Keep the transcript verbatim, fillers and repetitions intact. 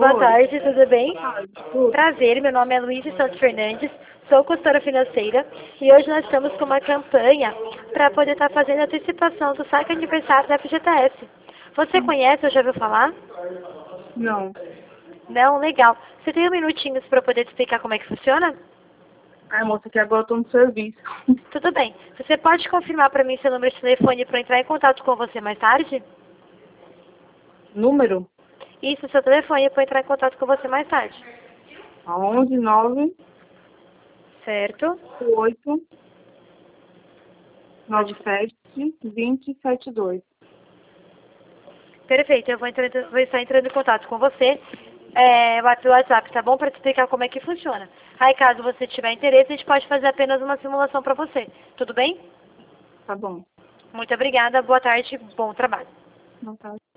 boa Oi. tarde, tudo bem? Tudo. Prazer, meu nome é Luísa Santos Fernandes, sou consultora financeira e hoje nós estamos com uma campanha para poder estar fazendo a antecipação do saque aniversário da F G T S. Você conhece ou já ouviu falar? Não. Não? Legal. Você tem um minutinho para poder te explicar como é que funciona? Ai, moça, que agora eu tô no serviço. Tudo bem. Você pode confirmar para mim seu número de telefone para entrar em contato com você mais tarde? Número? Isso, seu telefone para entrar em contato com você mais tarde. onze nove Certo? oito nove sete vinte setenta e dois. Perfeito, eu vou, entrando, vou estar entrando em contato com você é, pelo WhatsApp, tá bom? Para te explicar como é que funciona. Aí, caso você tiver interesse, a gente pode fazer apenas uma simulação para você. Tudo bem? Tá bom. Muito obrigada, boa tarde, bom trabalho. Não tá.